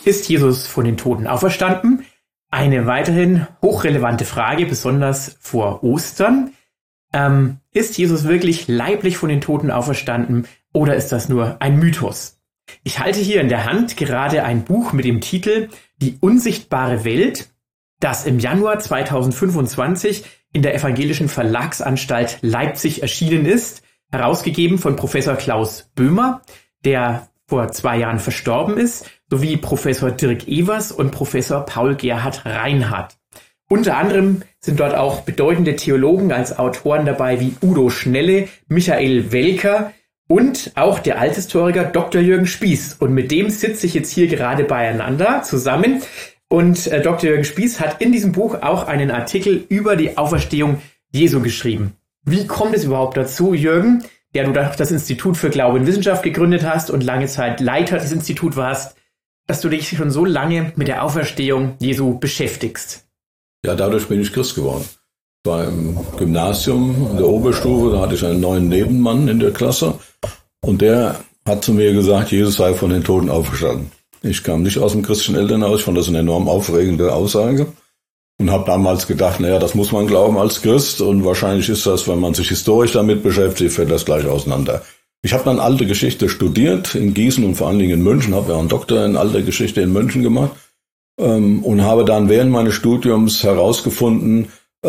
Ist Jesus von den Toten auferstanden? Eine weiterhin hochrelevante Frage, besonders vor Ostern. Ist Jesus wirklich leiblich von den Toten auferstanden oder ist das nur ein Mythos? Ich halte hier in der Hand gerade ein Buch mit dem Titel Die unsichtbare Welt, das im Januar 2025 in der Evangelischen Verlagsanstalt Leipzig erschienen ist, herausgegeben von Professor Klaus Böhmer, der vor 2 Jahren verstorben ist, sowie Professor Dirk Evers und Professor Paul Gerhard Reinhardt. Unter anderem sind dort auch bedeutende Theologen als Autoren dabei wie Udo Schnelle, Michael Welker und auch der Althistoriker Dr. Jürgen Spieß. Und mit dem sitze ich jetzt hier gerade beieinander zusammen. Und Dr. Jürgen Spieß hat in diesem Buch auch einen Artikel über die Auferstehung Jesu geschrieben. Wie kommt es überhaupt dazu, Jürgen, der du das Institut für Glaube und Wissenschaft gegründet hast und lange Zeit Leiter des Instituts warst, dass du dich schon so lange mit der Auferstehung Jesu beschäftigst? Ja, dadurch bin ich Christ geworden. Ich war im Gymnasium, in der Oberstufe, da hatte ich einen neuen Nebenmann in der Klasse und der hat zu mir gesagt, Jesus sei von den Toten auferstanden. Ich kam nicht aus dem christlichen Elternhaus, ich fand das eine enorm aufregende Aussage und habe damals gedacht, naja, das muss man glauben als Christ und wahrscheinlich ist das, wenn man sich historisch damit beschäftigt, fällt das gleich auseinander. Ich habe dann alte Geschichte studiert in Gießen und vor allen Dingen in München, habe ja einen Doktor in alter Geschichte in München gemacht und habe dann während meines Studiums herausgefunden,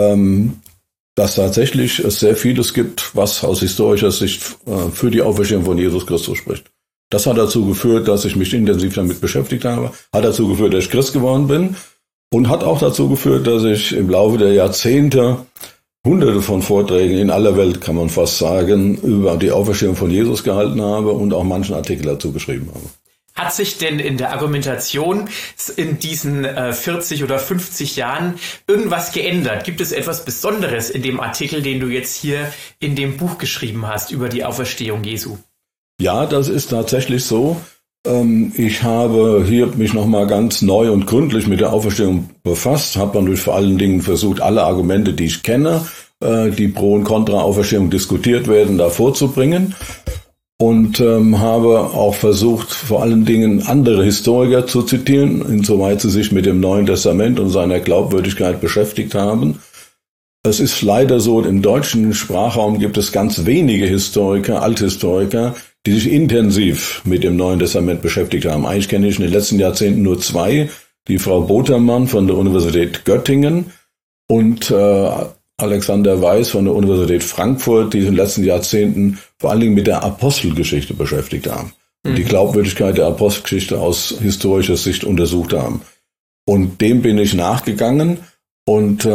dass tatsächlich es sehr vieles gibt, was aus historischer Sicht für die Auferstehung von Jesus Christus spricht. Das hat dazu geführt, dass ich mich intensiv damit beschäftigt habe, hat dazu geführt, dass ich Christ geworden bin und hat auch dazu geführt, dass ich im Laufe der Jahrzehnte Hunderte von Vorträgen in aller Welt, kann man fast sagen, über die Auferstehung von Jesus gehalten habe und auch manchen Artikel dazu geschrieben habe. Hat sich denn in der Argumentation in diesen 40 oder 50 Jahren irgendwas geändert? Gibt es etwas Besonderes in dem Artikel, den du jetzt hier in dem Buch geschrieben hast über die Auferstehung Jesu? Ja, das ist tatsächlich so. Ich habe hier mich nochmal ganz neu und gründlich mit der Auferstehung befasst, habe natürlich vor allen Dingen versucht, alle Argumente, die ich kenne, die Pro- und Contra-Auferstehung diskutiert werden, da vorzubringen und habe auch versucht, vor allen Dingen andere Historiker zu zitieren, insoweit sie sich mit dem Neuen Testament und seiner Glaubwürdigkeit beschäftigt haben. Es ist leider so, im deutschen Sprachraum gibt es ganz wenige Historiker, Althistoriker, die sich intensiv mit dem Neuen Testament beschäftigt haben. Eigentlich kenne ich in den letzten Jahrzehnten nur 2, die Frau Botermann von der Universität Göttingen und Alexander Weiß von der Universität Frankfurt, die in den letzten Jahrzehnten vor allen Dingen mit der Apostelgeschichte beschäftigt haben und die Glaubwürdigkeit der Apostelgeschichte aus historischer Sicht untersucht haben. Und dem bin ich nachgegangen und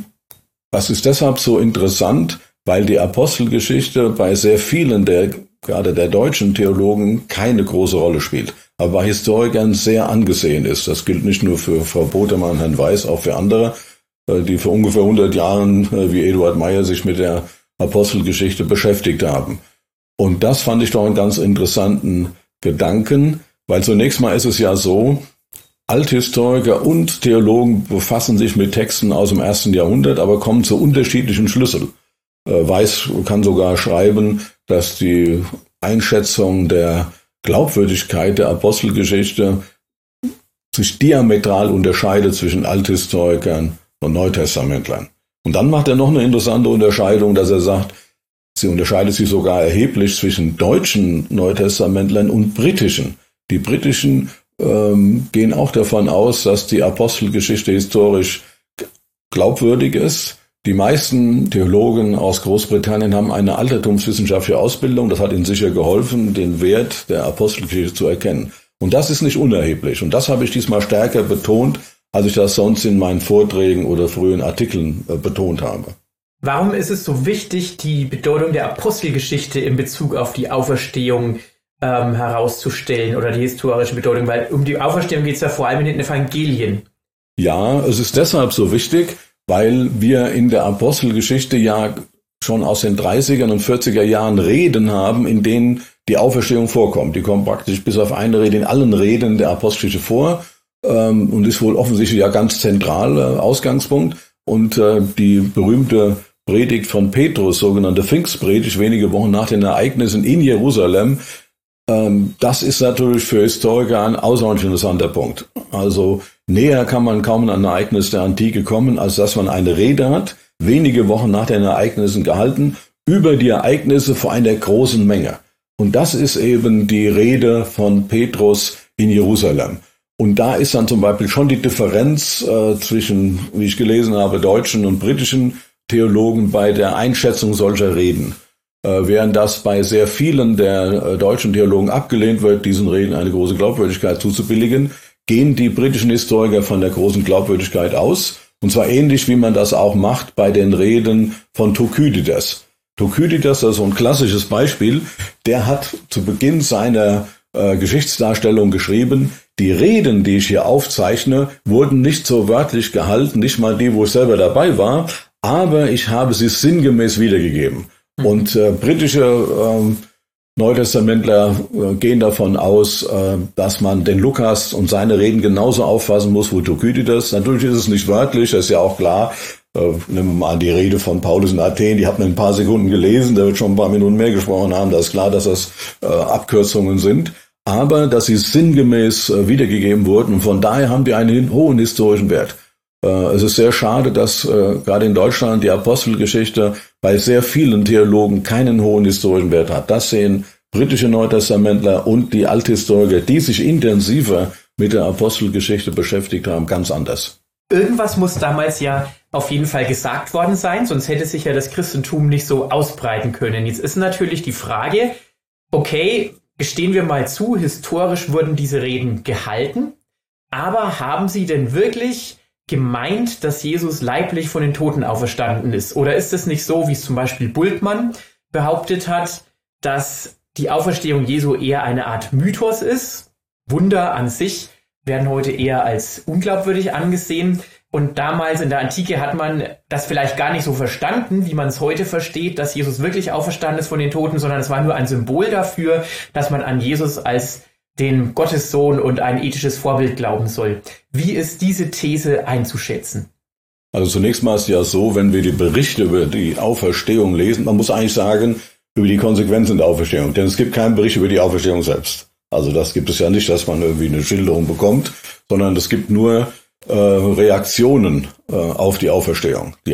das ist deshalb so interessant, weil die Apostelgeschichte bei sehr vielen gerade der deutschen Theologen keine große Rolle spielt, aber bei Historikern sehr angesehen ist. Das gilt nicht nur für Frau Botermann und Herrn Weiß, auch für andere, die vor ungefähr 100 Jahren, wie Eduard Meyer, sich mit der Apostelgeschichte beschäftigt haben. Und das fand ich doch einen ganz interessanten Gedanken, weil zunächst mal ist es ja so, Althistoriker und Theologen befassen sich mit Texten aus dem 1. Jahrhundert, aber kommen zu unterschiedlichen Schlüsseln. Weiß kann sogar schreiben, dass die Einschätzung der Glaubwürdigkeit der Apostelgeschichte sich diametral unterscheidet zwischen Althistorikern und Neutestamentlern. Und dann macht er noch eine interessante Unterscheidung, dass er sagt, sie unterscheidet sich sogar erheblich zwischen deutschen Neutestamentlern und britischen. Die britischen gehen auch davon aus, dass die Apostelgeschichte historisch glaubwürdig ist. Die meisten Theologen aus Großbritannien haben eine altertumswissenschaftliche Ausbildung. Das hat ihnen sicher geholfen, den Wert der Apostelgeschichte zu erkennen. Und das ist nicht unerheblich. Und das habe ich diesmal stärker betont, als ich das sonst in meinen Vorträgen oder frühen Artikeln betont habe. Warum ist es so wichtig, die Bedeutung der Apostelgeschichte in Bezug auf die Auferstehung herauszustellen oder die historische Bedeutung? Weil um die Auferstehung geht es ja vor allem in den Evangelien. Ja, es ist deshalb so wichtig, weil wir in der Apostelgeschichte ja schon aus den 30er und 40er Jahren Reden haben, in denen die Auferstehung vorkommt. Die kommt praktisch bis auf eine Rede in allen Reden der Apostelgeschichte vor und ist wohl offensichtlich ja ganz zentral Ausgangspunkt. Und die berühmte Predigt von Petrus, sogenannte Pfingstpredigt, wenige Wochen nach den Ereignissen in Jerusalem, Das ist natürlich für Historiker ein außerordentlich interessanter Punkt. Also näher kann man kaum an ein Ereignis der Antike kommen, als dass man eine Rede hat, wenige Wochen nach den Ereignissen gehalten, über die Ereignisse vor einer großen Menge. Und das ist eben die Rede von Petrus in Jerusalem. Und da ist dann zum Beispiel schon die Differenz zwischen, wie ich gelesen habe, deutschen und britischen Theologen bei der Einschätzung solcher Reden. Während das bei sehr vielen der deutschen Theologen abgelehnt wird, diesen Reden eine große Glaubwürdigkeit zuzubilligen, gehen die britischen Historiker von der großen Glaubwürdigkeit aus. Und zwar ähnlich, wie man das auch macht bei den Reden von Thukydides. Thukydides, das ist so ein klassisches Beispiel, der hat zu Beginn seiner Geschichtsdarstellung geschrieben, die Reden, die ich hier aufzeichne, wurden nicht so wörtlich gehalten, nicht mal die, wo ich selber dabei war, aber ich habe sie sinngemäß wiedergegeben. Und britische Neutestamentler gehen davon aus, dass man den Lukas und seine Reden genauso auffassen muss wie Thukydides. Natürlich ist es nicht wörtlich, das ist ja auch klar. Nehmen wir mal an die Rede von Paulus in Athen, die hat man in ein paar Sekunden gelesen, der wird schon ein paar Minuten mehr gesprochen haben, da ist klar, dass das Abkürzungen sind. Aber dass sie sinngemäß wiedergegeben wurden und von daher haben die einen hohen historischen Wert. Es ist sehr schade, dass gerade in Deutschland die Apostelgeschichte bei sehr vielen Theologen keinen hohen historischen Wert hat. Das sehen britische Neutestamentler und die Althistoriker, die sich intensiver mit der Apostelgeschichte beschäftigt haben, ganz anders. Irgendwas muss damals ja auf jeden Fall gesagt worden sein, sonst hätte sich ja das Christentum nicht so ausbreiten können. Jetzt ist natürlich die Frage, okay, gestehen wir mal zu, historisch wurden diese Reden gehalten, aber haben sie denn wirklich gemeint, dass Jesus leiblich von den Toten auferstanden ist? Oder ist es nicht so, wie es zum Beispiel Bultmann behauptet hat, dass die Auferstehung Jesu eher eine Art Mythos ist? Wunder an sich werden heute eher als unglaubwürdig angesehen. Und damals in der Antike hat man das vielleicht gar nicht so verstanden, wie man es heute versteht, dass Jesus wirklich auferstanden ist von den Toten, sondern es war nur ein Symbol dafür, dass man an Jesus als den Gottessohn und ein ethisches Vorbild glauben soll. Wie ist diese These einzuschätzen? Also zunächst mal ist es ja so, wenn wir die Berichte über die Auferstehung lesen, man muss eigentlich sagen, über die Konsequenzen der Auferstehung. Denn es gibt keinen Bericht über die Auferstehung selbst. Also das gibt es ja nicht, dass man irgendwie eine Schilderung bekommt, sondern es gibt nur Reaktionen auf die Auferstehung, die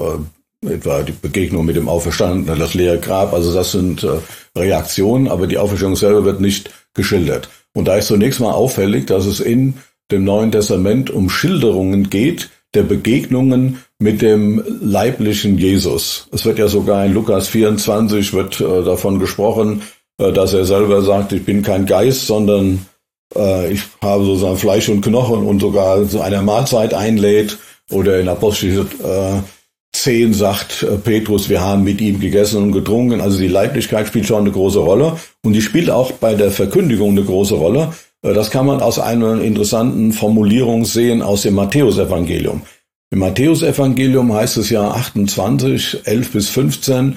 etwa die Begegnung mit dem Auferstandenen, das leere Grab, also das sind Reaktionen, aber die Auferstehung selber wird nicht geschildert. Und da ist zunächst mal auffällig, dass es in dem Neuen Testament um Schilderungen geht, der Begegnungen mit dem leiblichen Jesus. Es wird ja sogar in Lukas 24 wird davon gesprochen, dass er selber sagt, ich bin kein Geist, sondern ich habe sozusagen Fleisch und Knochen und sogar zu einer Mahlzeit einlädt. Oder in Apostelgeschichte 10 sagt Petrus, wir haben mit ihm gegessen und getrunken. Also die Leiblichkeit spielt schon eine große Rolle. Und die spielt auch bei der Verkündigung eine große Rolle. Das kann man aus einer interessanten Formulierung sehen aus dem Matthäusevangelium. Im Matthäusevangelium heißt es ja 28, 11 bis 15,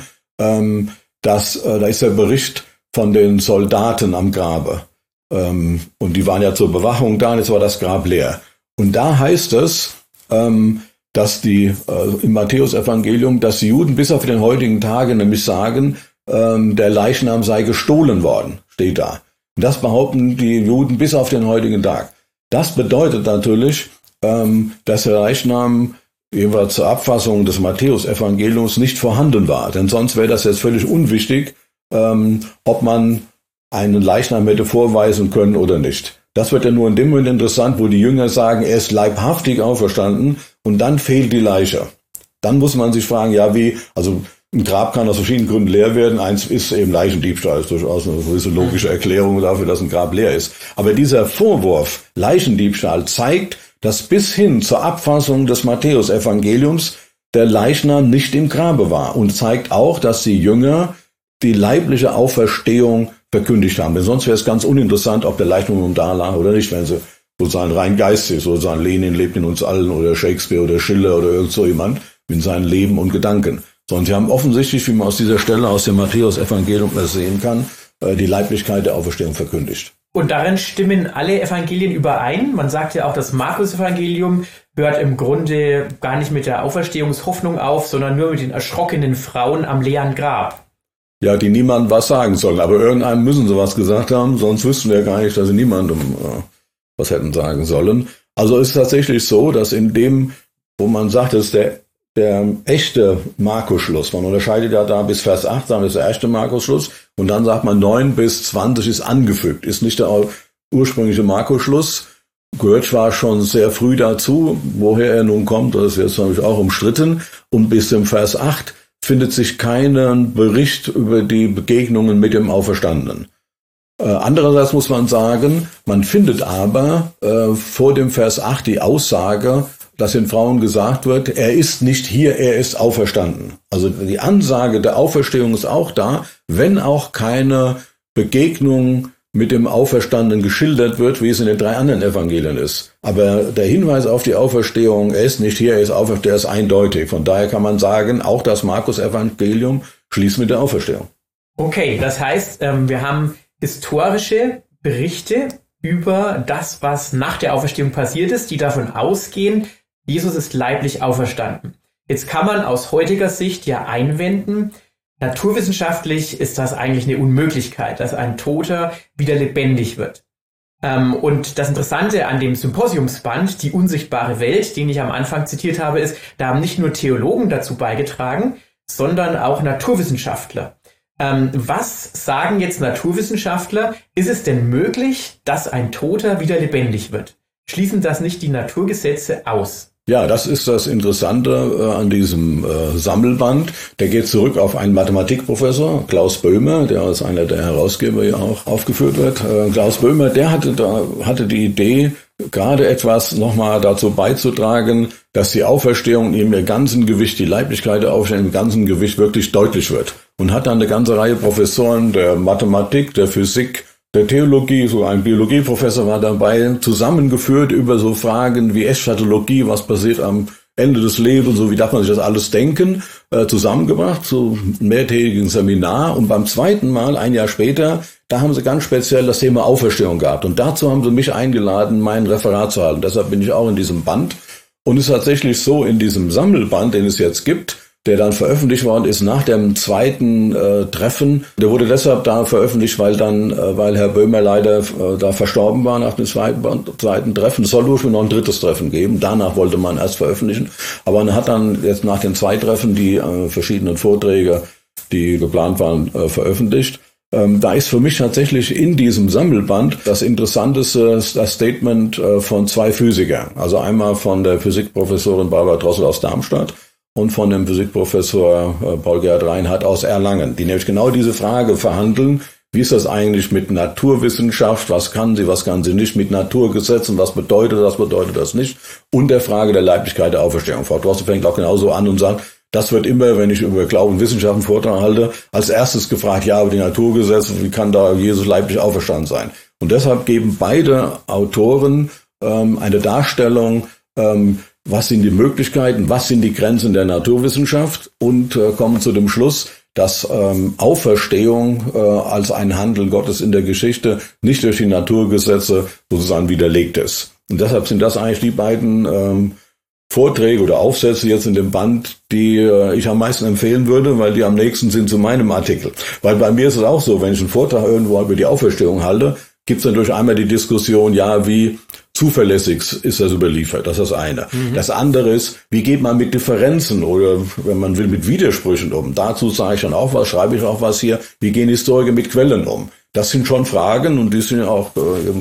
da ist der Bericht von den Soldaten am Grabe. Und die waren ja zur Bewachung da und jetzt war das Grab leer. Und da heißt es, dass im Matthäusevangelium, dass die Juden bis auf den heutigen Tage nämlich sagen, der Leichnam sei gestohlen worden, steht da. Und das behaupten die Juden bis auf den heutigen Tag. Das bedeutet natürlich, dass der Leichnam jeweils zur Abfassung des Matthäusevangeliums nicht vorhanden war. Denn sonst wäre das jetzt völlig unwichtig, ob man einen Leichnam hätte vorweisen können oder nicht. Das wird ja nur in dem Moment interessant, wo die Jünger sagen, er ist leibhaftig auferstanden und dann fehlt die Leiche. Dann muss man sich fragen, ja wie, also ein Grab kann aus verschiedenen Gründen leer werden. Eins ist eben Leichendiebstahl, ist durchaus eine gewisse logische Erklärung dafür, dass ein Grab leer ist. Aber dieser Vorwurf, Leichendiebstahl, zeigt, dass bis hin zur Abfassung des Matthäusevangeliums der Leichnam nicht im Grabe war und zeigt auch, dass die Jünger die leibliche Auferstehung verkündigt haben. Denn sonst wäre es ganz uninteressant, ob der Leichnam da lag oder nicht, wenn sie sozusagen rein geistig, sozusagen Lenin lebt in uns allen oder Shakespeare oder Schiller oder irgend so jemand mit seinem Leben und Gedanken. Sondern sie haben offensichtlich, wie man aus dieser Stelle aus dem Matthäus-Evangelium sehen kann, die Leiblichkeit der Auferstehung verkündigt. Und darin stimmen alle Evangelien überein. Man sagt ja auch, das Markus-Evangelium hört im Grunde gar nicht mit der Auferstehungshoffnung auf, sondern nur mit den erschrockenen Frauen am leeren Grab. ja, die niemandem was sagen sollen. Aber irgendeinem müssen sie was gesagt haben, sonst wüssten wir gar nicht, dass sie niemandem was hätten sagen sollen. Also ist tatsächlich so, dass in dem, wo man sagt, das ist der echte Markus-Schluss. Man unterscheidet ja da bis Vers 8, sagen, das ist der erste Markus-Schluss. Und dann sagt man 9 bis 20 ist angefügt. Ist nicht der ursprüngliche Markus-Schluss. Gehört zwar schon sehr früh dazu, woher er nun kommt, das ist jetzt natürlich auch umstritten. Und bis zum Vers 8 findet sich kein Bericht über die Begegnungen mit dem Auferstandenen. Andererseits muss man sagen, man findet aber vor dem Vers 8 die Aussage, dass den Frauen gesagt wird, er ist nicht hier, er ist auferstanden. Also die Ansage der Auferstehung ist auch da, wenn auch keine Begegnung mit dem Auferstandenen geschildert wird, wie es in den 3 anderen Evangelien ist. Aber der Hinweis auf die Auferstehung, er ist nicht hier, er ist auferstanden, der ist eindeutig. Von daher kann man sagen, auch das Markus-Evangelium schließt mit der Auferstehung. Okay, das heißt, wir haben historische Berichte über das, was nach der Auferstehung passiert ist, die davon ausgehen, Jesus ist leiblich auferstanden. Jetzt kann man aus heutiger Sicht ja einwenden, naturwissenschaftlich ist das eigentlich eine Unmöglichkeit, dass ein Toter wieder lebendig wird. Und das Interessante an dem Symposiumsband, die unsichtbare Welt, den ich am Anfang zitiert habe, ist, da haben nicht nur Theologen dazu beigetragen, sondern auch Naturwissenschaftler. Was sagen jetzt Naturwissenschaftler? Ist es denn möglich, dass ein Toter wieder lebendig wird? Schließen das nicht die Naturgesetze aus? Ja, das ist das Interessante an diesem Sammelband. Der geht zurück auf einen Mathematikprofessor, Klaus Böhmer, der als einer der Herausgeber ja auch aufgeführt wird. Klaus Böhmer, der hatte die Idee, gerade etwas nochmal dazu beizutragen, dass die Auferstehung in ihrem ganzen Gewicht, die Leiblichkeit der Auferstehung im ganzen Gewicht wirklich deutlich wird. Und hat dann eine ganze Reihe Professoren der Mathematik, der Physik, der Theologie, so ein Biologieprofessor war dabei, zusammengeführt über so Fragen wie Eschatologie, was passiert am Ende des Lebens, so wie darf man sich das alles denken, zusammengebracht zu einem mehrtägigen Seminar. Und beim zweiten Mal, ein Jahr später, da haben sie ganz speziell das Thema Auferstehung gehabt. Und dazu haben sie mich eingeladen, mein Referat zu halten. Deshalb bin ich auch in diesem Band. Und es ist tatsächlich so, in diesem Sammelband, den es jetzt gibt, der dann veröffentlicht worden ist nach dem zweiten Treffen. Der wurde deshalb da veröffentlicht, weil Herr Böhmer leider da verstorben war nach dem zweiten Treffen. Es soll ursprünglich noch ein drittes Treffen geben. Danach wollte man erst veröffentlichen. Aber man hat dann jetzt nach den 2 Treffen die verschiedenen Vorträge, die geplant waren, veröffentlicht. Da ist für mich tatsächlich in diesem Sammelband das Interessanteste das Statement von 2 Physikern. Also einmal von der Physikprofessorin Barbara Drossel aus Darmstadt und von dem Physikprofessor Paul-Gerhard Reinhardt aus Erlangen, die nämlich genau diese Frage verhandeln, wie ist das eigentlich mit Naturwissenschaft, was kann sie nicht, mit Naturgesetzen, was bedeutet das nicht, und der Frage der Leiblichkeit der Auferstehung. Frau Drossel fängt auch genauso an und sagt, das wird immer, wenn ich über Glauben und Wissenschaft einen Vortrag halte, als erstes gefragt, ja, aber die Naturgesetze, wie kann da Jesus leiblich auferstanden sein? Und deshalb geben beide Autoren eine Darstellung, was sind die Möglichkeiten, was sind die Grenzen der Naturwissenschaft und kommen zu dem Schluss, dass Auferstehung als ein Handeln Gottes in der Geschichte nicht durch die Naturgesetze sozusagen widerlegt ist. Und deshalb sind das eigentlich die beiden Vorträge oder Aufsätze jetzt in dem Band, die ich am meisten empfehlen würde, weil die am nächsten sind zu meinem Artikel. Weil bei mir ist es auch so, wenn ich einen Vortrag irgendwo über die Auferstehung halte, gibt es natürlich einmal die Diskussion, ja, wie zuverlässig ist das überliefert, das ist das eine. Das andere ist, wie geht man mit Differenzen oder, wenn man will, mit Widersprüchen um? Dazu sage ich dann auch was, schreibe ich auch was hier, wie gehen Historiker mit Quellen um? Das sind schon Fragen und die sind ja auch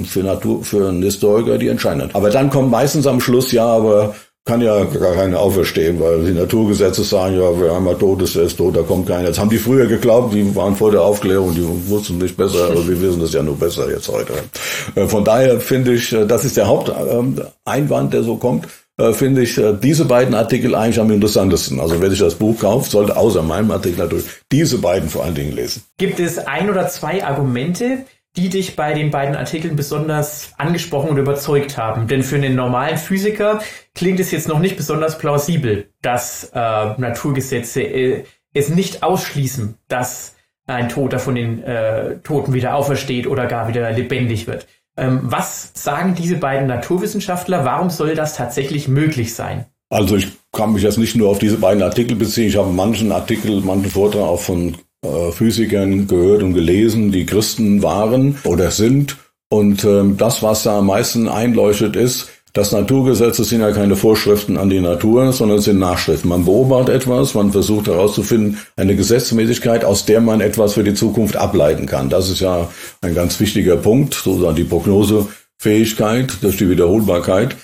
für einen Historiker die entscheidend. Aber dann kommt meistens am Schluss, ja, aber kann ja gar keiner auferstehen, weil die Naturgesetze sagen, ja, wer einmal tot ist, der ist tot, da kommt keiner. Das haben die früher geglaubt, die waren vor der Aufklärung, die wussten nicht besser, aber wir wissen das ja nur besser jetzt heute. Von daher finde ich, das ist der Haupteinwand, der so kommt, finde ich diese beiden Artikel eigentlich am interessantesten. Also wer sich das Buch kauft, sollte außer meinem Artikel natürlich diese beiden vor allen Dingen lesen. Gibt es 1 oder 2 Argumente, die dich bei den beiden Artikeln besonders angesprochen und überzeugt haben? Denn für einen normalen Physiker klingt es jetzt noch nicht besonders plausibel, dass Naturgesetze es nicht ausschließen, dass ein Toter von den Toten wieder aufersteht oder gar wieder lebendig wird. Was sagen diese beiden Naturwissenschaftler? Warum soll das tatsächlich möglich sein? Also ich kann mich jetzt nicht nur auf diese beiden Artikel beziehen. Ich habe manchen Vortrag auch von Physikern gehört und gelesen, die Christen waren oder sind. Und das, was da am meisten einleuchtet, ist, dass Naturgesetze sind ja keine Vorschriften an die Natur, sondern sind Nachschriften. Man beobachtet etwas, man versucht herauszufinden, eine Gesetzmäßigkeit, aus der man etwas für die Zukunft ableiten kann. Das ist ja ein ganz wichtiger Punkt, sozusagen die Prognosefähigkeit durch die Wiederholbarkeit.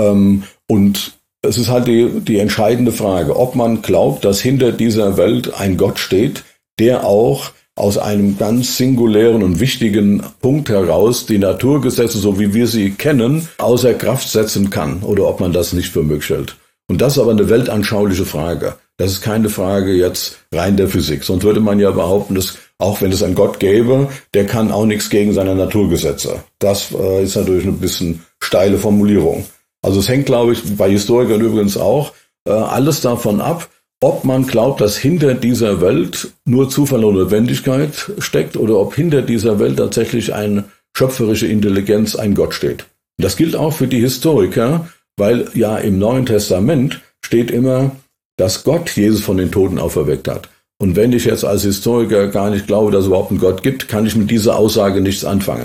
Und es ist halt die entscheidende Frage, ob man glaubt, dass hinter dieser Welt ein Gott steht, der auch aus einem ganz singulären und wichtigen Punkt heraus die Naturgesetze, so wie wir sie kennen, außer Kraft setzen kann oder ob man das nicht für möglich hält. Und das ist aber eine weltanschauliche Frage. Das ist keine Frage jetzt rein der Physik. Sonst würde man ja behaupten, dass auch wenn es einen Gott gäbe, der kann auch nichts gegen seine Naturgesetze. Das ist natürlich eine bisschen steile Formulierung. Also es hängt, glaube ich, bei Historikern übrigens auch alles davon ab, ob man glaubt, dass hinter dieser Welt nur Zufall und Notwendigkeit steckt oder ob hinter dieser Welt tatsächlich eine schöpferische Intelligenz, ein Gott steht. Das gilt auch für die Historiker, weil ja im Neuen Testament steht immer, dass Gott Jesus von den Toten auferweckt hat. Und wenn ich jetzt als Historiker gar nicht glaube, dass es überhaupt einen Gott gibt, kann ich mit dieser Aussage nichts anfangen.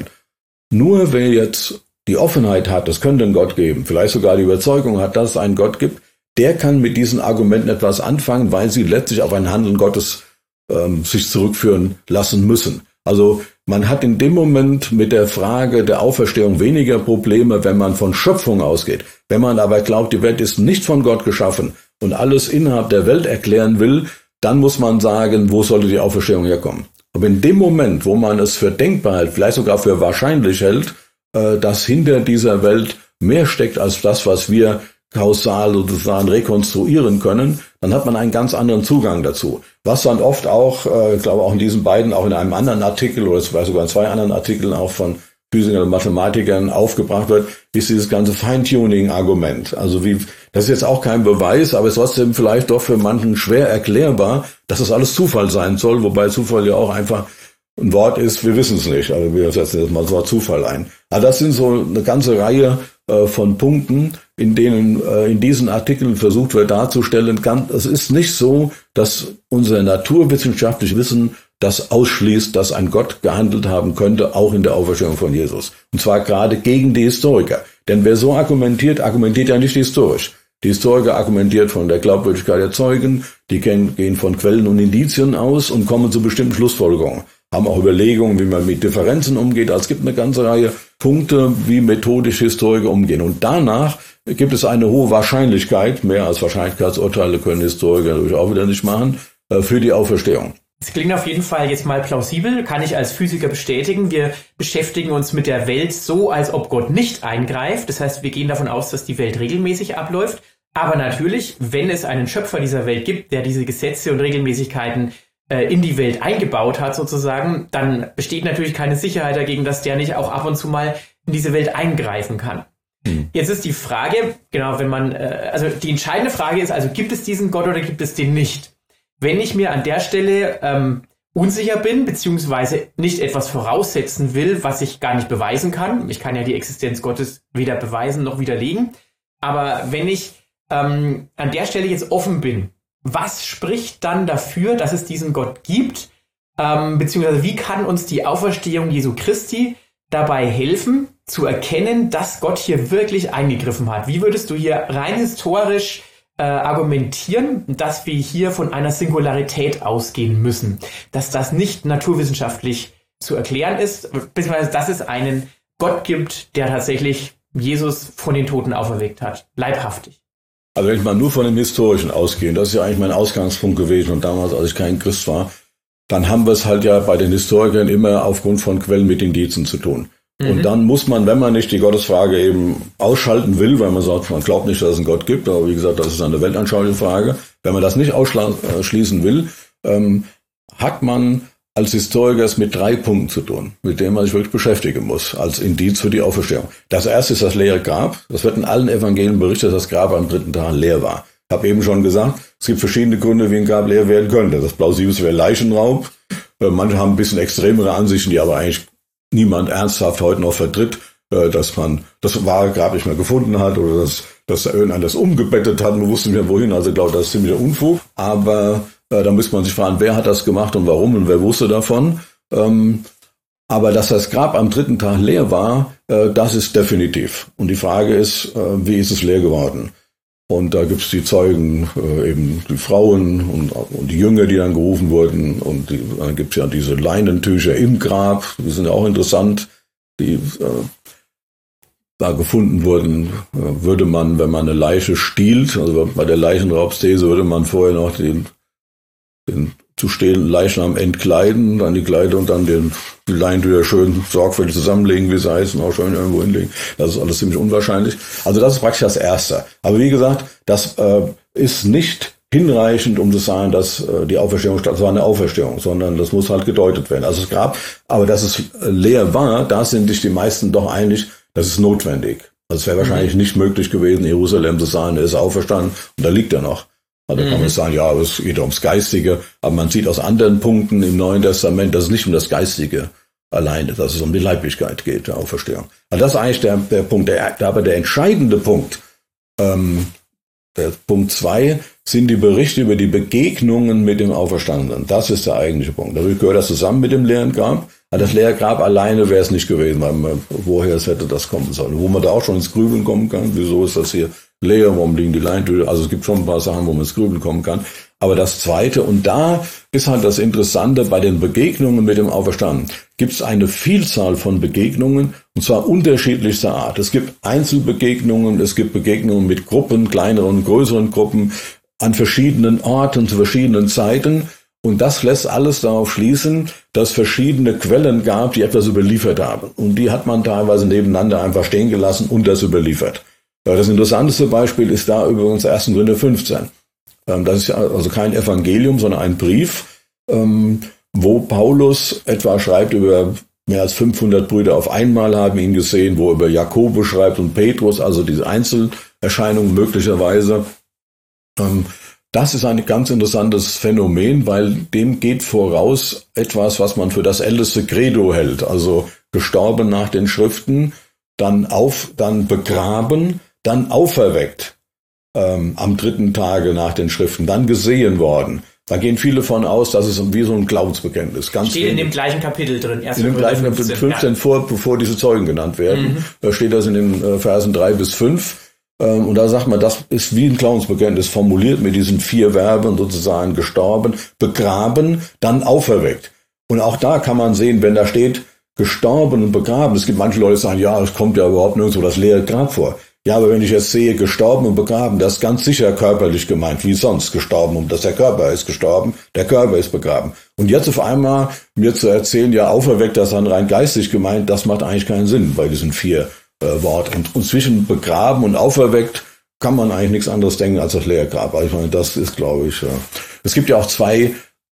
Nur wer jetzt die Offenheit hat, es könnte einen Gott geben, vielleicht sogar die Überzeugung hat, dass es einen Gott gibt, der kann mit diesen Argumenten etwas anfangen, weil sie letztlich auf ein Handeln Gottes sich zurückführen lassen müssen. Also man hat in dem Moment mit der Frage der Auferstehung weniger Probleme, wenn man von Schöpfung ausgeht. Wenn man aber glaubt, die Welt ist nicht von Gott geschaffen und alles innerhalb der Welt erklären will, dann muss man sagen, wo sollte die Auferstehung herkommen. Aber in dem Moment, wo man es für denkbar hält, vielleicht sogar für wahrscheinlich hält, dass hinter dieser Welt mehr steckt als das, was wir kausal sozusagen rekonstruieren können, dann hat man einen ganz anderen Zugang dazu. Was dann oft auch, ich glaube auch in diesen beiden, auch in einem anderen Artikel oder vielleicht sogar in 2 anderen Artikeln auch von Physikern und Mathematikern aufgebracht wird, ist dieses ganze Feintuning-Argument. Also das ist jetzt auch kein Beweis, aber es ist trotzdem vielleicht doch für manchen schwer erklärbar, dass das alles Zufall sein soll, wobei Zufall ja auch einfach ein Wort ist, wir wissen es nicht. Also wir setzen jetzt mal das Wort Zufall ein. Aber das sind so eine ganze Reihe von Punkten, in denen in diesen Artikeln versucht wird darzustellen, es ist nicht so, dass unser naturwissenschaftliches Wissen das ausschließt, dass ein Gott gehandelt haben könnte, auch in der Auferstehung von Jesus. Und zwar gerade gegen die Historiker. Denn wer so argumentiert, argumentiert ja nicht historisch. Die Historiker argumentiert von der Glaubwürdigkeit der Zeugen, die gehen von Quellen und Indizien aus und kommen zu bestimmten Schlussfolgerungen. Haben auch Überlegungen, wie man mit Differenzen umgeht. Also es gibt eine ganze Reihe Punkte, wie methodisch Historiker umgehen. Und danach gibt es eine hohe Wahrscheinlichkeit, mehr als Wahrscheinlichkeitsurteile können Historiker natürlich auch wieder nicht machen, für die Auferstehung. Es klingt auf jeden Fall jetzt mal plausibel, kann ich als Physiker bestätigen. Wir beschäftigen uns mit der Welt so, als ob Gott nicht eingreift. Das heißt, wir gehen davon aus, dass die Welt regelmäßig abläuft. Aber natürlich, wenn es einen Schöpfer dieser Welt gibt, der diese Gesetze und Regelmäßigkeiten in die Welt eingebaut hat sozusagen, dann besteht natürlich keine Sicherheit dagegen, dass der nicht auch ab und zu mal in diese Welt eingreifen kann. Jetzt ist die Frage, genau, wenn man, also die entscheidende Frage ist, also gibt es diesen Gott oder gibt es den nicht? Wenn ich mir an der Stelle unsicher bin, beziehungsweise nicht etwas voraussetzen will, was ich gar nicht beweisen kann, ich kann ja die Existenz Gottes weder beweisen noch widerlegen, aber wenn ich an der Stelle jetzt offen bin, was spricht dann dafür, dass es diesen Gott gibt, beziehungsweise wie kann uns die Auferstehung Jesu Christi dabei helfen, zu erkennen, dass Gott hier wirklich eingegriffen hat? Wie würdest du hier rein historisch argumentieren, dass wir hier von einer Singularität ausgehen müssen, dass das nicht naturwissenschaftlich zu erklären ist, beziehungsweise dass es einen Gott gibt, der tatsächlich Jesus von den Toten auferweckt hat, leibhaftig? Also wenn ich mal nur von dem Historischen ausgehe, das ist ja eigentlich mein Ausgangspunkt gewesen und damals, als ich kein Christ war, dann haben wir es halt ja bei den Historikern immer aufgrund von Quellen mit Indizien zu tun. Und dann muss man, wenn man nicht die Gottesfrage eben ausschalten will, weil man sagt, man glaubt nicht, dass es einen Gott gibt, aber wie gesagt, das ist eine weltanschauliche Frage, wenn man das nicht ausschließen will, hat man als Historiker es mit 3 Punkten zu tun, mit denen man sich wirklich beschäftigen muss, als Indiz für die Auferstehung. Das erste ist das leere Grab. Das wird in allen Evangelien berichtet, dass das Grab am 3. Tag leer war. Ich habe eben schon gesagt, es gibt verschiedene Gründe, wie ein Grab leer werden könnte. Das Plausibelste wäre Leichenraub. Manche haben ein bisschen extremere Ansichten, die aber eigentlich niemand ernsthaft heute noch vertritt, dass man das wahre Grab nicht mehr gefunden hat oder dass irgendeiner das umgebettet hat, man wusste nicht mehr wohin. Also ich glaube, das ist ziemlicher Unfug. Aber Da müsste man sich fragen, wer hat das gemacht und warum und wer wusste davon. Aber dass das Grab am 3. Tag leer war, das ist definitiv. Und die Frage ist, wie ist es leer geworden? Und da gibt's die Zeugen, eben die Frauen und die Jünger, die dann gerufen wurden. Und dann gibt's ja diese Leinentücher im Grab, die sind ja auch interessant, die da gefunden wurden. Würde man, wenn man eine Leiche stiehlt, also bei der Leichenraubsthese, würde man vorher noch den zu stehenden Leichnam entkleiden, dann die Kleider und dann die Leintücher schön sorgfältig zusammenlegen, wie sie heißen, auch schön irgendwo hinlegen. Das ist alles ziemlich unwahrscheinlich. Also das ist praktisch das Erste. Aber wie gesagt, das ist nicht hinreichend, um zu sagen, dass die Auferstehung statt, es war eine Auferstehung, sondern das muss halt gedeutet werden. Also es gab, aber dass es leer war, da sind sich die meisten doch einig, das ist notwendig. Also es wäre wahrscheinlich nicht möglich gewesen, in Jerusalem zu sagen, er ist auferstanden und da liegt er noch. Also kann man sagen, ja, es geht ums Geistige, aber man sieht aus anderen Punkten im Neuen Testament, dass es nicht um das Geistige alleine, dass es um die Leiblichkeit geht, der Auferstehung. Also das ist eigentlich der Punkt. Aber der entscheidende Punkt, der Punkt 2, sind die Berichte über die Begegnungen mit dem Auferstandenen. Das ist der eigentliche Punkt. Natürlich gehört das zusammen mit dem leeren Grab. Aber das leere Grab alleine wäre es nicht gewesen, weil woher es hätte das kommen sollen. Wo man da auch schon ins Grübeln kommen kann. Wieso ist das hier leer? Warum liegen die Leintücher? Also es gibt schon ein paar Sachen, wo man ins Grübeln kommen kann. Aber das Zweite, und da ist halt das Interessante, bei den Begegnungen mit dem Auferstandenen gibt es eine Vielzahl von Begegnungen, und zwar unterschiedlichster Art. Es gibt Einzelbegegnungen, es gibt Begegnungen mit Gruppen, kleineren und größeren Gruppen, an verschiedenen Orten, zu verschiedenen Zeiten. Und das lässt alles darauf schließen, dass verschiedene Quellen gab, die etwas überliefert haben. Und die hat man teilweise nebeneinander einfach stehen gelassen und das überliefert. Das interessanteste Beispiel ist da übrigens 1. Korinther 15. Das ist ja also kein Evangelium, sondern ein Brief, wo Paulus etwa schreibt über mehr als 500 Brüder auf einmal haben ihn gesehen, wo er über Jakobus schreibt und Petrus, also diese Einzelerscheinungen möglicherweise. Das ist ein ganz interessantes Phänomen, weil dem geht voraus etwas, was man für das älteste Credo hält. Also gestorben nach den Schriften, dann begraben, dann auferweckt am 3. Tage nach den Schriften, dann gesehen worden. Da gehen viele von aus, dass es wie so ein Glaubensbekenntnis. Ganz steht in dem gleichen Kapitel drin. In dem gleichen Kapitel 15 bevor diese Zeugen genannt werden. Da steht das in den Versen 3 bis 5. Und da sagt man, das ist wie ein Glaubensbekenntnis formuliert mit diesen 4 Verben sozusagen: gestorben, begraben, dann auferweckt. Und auch da kann man sehen, wenn da steht gestorben und begraben. Es gibt manche Leute, die sagen, ja, es kommt ja überhaupt nirgendwo das leere Grab vor. Ja, aber wenn ich jetzt sehe, gestorben und begraben, das ist ganz sicher körperlich gemeint, wie sonst gestorben, und dass der Körper ist gestorben, der Körper ist begraben. Und jetzt auf einmal mir zu erzählen, ja, auferweckt, das ist dann rein geistig gemeint, das macht eigentlich keinen Sinn bei diesen 4 Worten. Und zwischen begraben und auferweckt kann man eigentlich nichts anderes denken als das leere Grab. Also ich meine, das ist, glaube ich, es gibt ja auch 2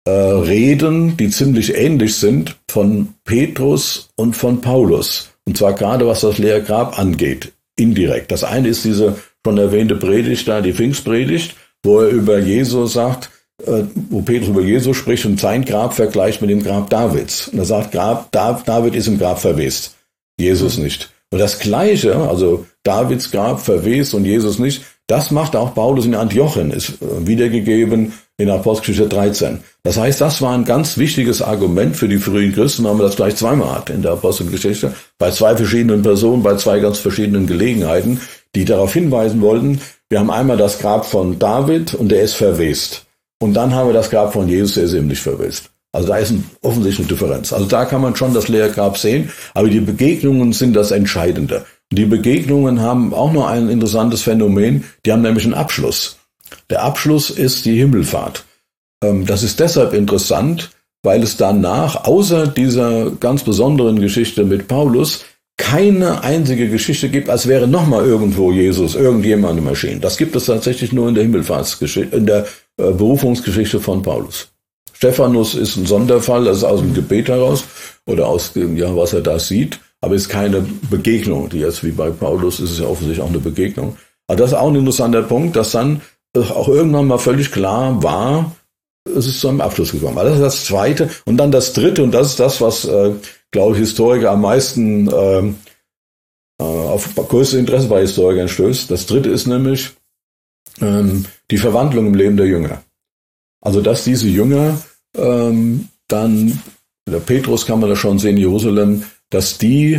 Reden, die ziemlich ähnlich sind, von Petrus und von Paulus. Und zwar gerade was das leere Grab angeht, indirekt. Das eine ist diese schon erwähnte Predigt da, die Pfingstpredigt, wo er über Jesus sagt, wo Petrus über Jesus spricht und sein Grab vergleicht mit dem Grab Davids. Und er sagt, David ist im Grab verwest, Jesus nicht. Und das Gleiche, also Davids Grab verwest und Jesus nicht, das macht auch Paulus in Antiochien, ist wiedergegeben in Apostelgeschichte 13. Das heißt, das war ein ganz wichtiges Argument für die frühen Christen, weil man das gleich zweimal hat in der Apostelgeschichte, bei 2 verschiedenen Personen, bei 2 ganz verschiedenen Gelegenheiten, die darauf hinweisen wollten, wir haben einmal das Grab von David und der ist verwest. Und dann haben wir das Grab von Jesus, der ist eben nicht verwest. Also da ist offensichtlich eine Differenz. Also da kann man schon das leere Grab sehen, aber die Begegnungen sind das Entscheidende. Die Begegnungen haben auch noch ein interessantes Phänomen, die haben nämlich einen Abschluss. Der Abschluss ist die Himmelfahrt. Das ist deshalb interessant, weil es danach, außer dieser ganz besonderen Geschichte mit Paulus, keine einzige Geschichte gibt, als wäre nochmal irgendwo Jesus, irgendjemandem erschienen. Das gibt es tatsächlich nur in der Himmelfahrtsgeschichte, in der Berufungsgeschichte von Paulus. Stephanus ist ein Sonderfall, das ist aus dem Gebet heraus oder aus dem, ja, was er da sieht, aber ist keine Begegnung. Die jetzt wie bei Paulus ist es ja offensichtlich auch eine Begegnung. Aber das ist auch ein interessanter Punkt, dass dann auch irgendwann mal völlig klar war, es ist zu einem Abschluss gekommen. Also das ist das Zweite. Und dann das Dritte, und das ist das, was, glaube ich, Historiker am meisten auf größtes Interesse bei Historikern stößt. Das Dritte ist nämlich die Verwandlung im Leben der Jünger. Also dass diese Jünger dann, der Petrus kann man das schon sehen, Jerusalem, dass die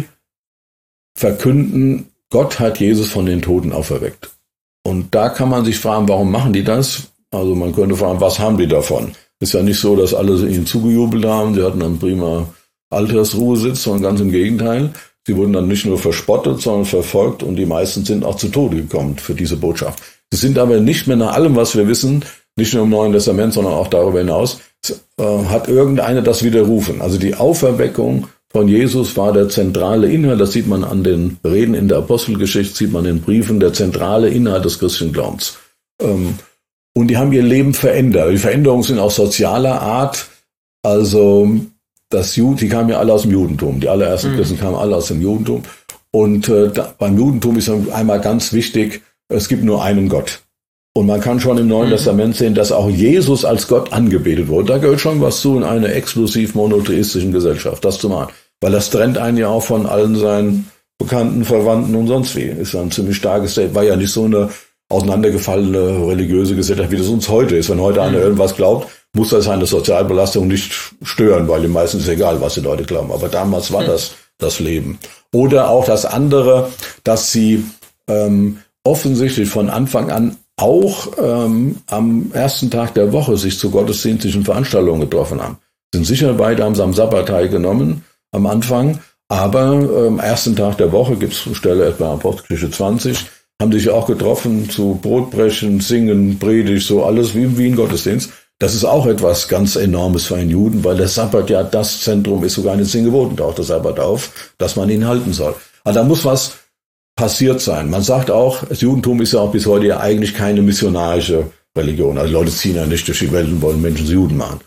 verkünden, Gott hat Jesus von den Toten auferweckt. Und da kann man sich fragen, warum machen die das? Also man könnte fragen, was haben die davon? Ist ja nicht so, dass alle ihnen zugejubelt haben, sie hatten einen prima Altersruhesitz, sondern ganz im Gegenteil. Sie wurden dann nicht nur verspottet, sondern verfolgt und die meisten sind auch zu Tode gekommen für diese Botschaft. Sie sind aber nicht mehr nach allem, was wir wissen, nicht nur im Neuen Testament, sondern auch darüber hinaus, hat irgendeiner das widerrufen. Also die Auferweckung von Jesus war der zentrale Inhalt, das sieht man an den Reden in der Apostelgeschichte, sieht man in den Briefen, der zentrale Inhalt des christlichen Glaubens. Und die haben ihr Leben verändert. Die Veränderungen sind auch sozialer Art, also die kamen ja alle aus dem Judentum, die allerersten Christen kamen alle aus dem Judentum. Und beim Judentum ist einmal ganz wichtig, es gibt nur einen Gott. Und man kann schon im Neuen Testament sehen, dass auch Jesus als Gott angebetet wurde. Da gehört schon was zu in einer exklusiv monotheistischen Gesellschaft, das zu machen. Weil das trennt einen ja auch von allen seinen Bekannten, Verwandten und sonst wie. Ist ja ein ziemlich starkes State. War ja nicht so eine auseinandergefallene religiöse Gesellschaft, wie das uns heute ist. Wenn heute einer irgendwas glaubt, muss das seine Sozialbelastung nicht stören, weil den meisten ist egal, was die Leute glauben. Aber damals war das Leben. Oder auch das andere, dass sie offensichtlich von Anfang an auch am ersten Tag der Woche sich zu gottesdienstlichen Veranstaltungen getroffen haben. Sind sicher beide, haben sie am Sabbat teilgenommen am Anfang, aber am ersten Tag der Woche, gibt es Stelle etwa Apostelgeschichte 20, haben sich auch getroffen zu Brotbrechen, Singen, Predigt, so alles wie ein Gottesdienst. Das ist auch etwas ganz Enormes für einen Juden, weil der Sabbat ja das Zentrum ist, sogar in den 10 Geboten taucht der Sabbat auf, dass man ihn halten soll. Also da muss was passiert sein. Man sagt auch, das Judentum ist ja auch bis heute ja eigentlich keine missionarische Religion. Also Leute ziehen ja nicht durch die Welt und wollen Menschen zu Juden machen.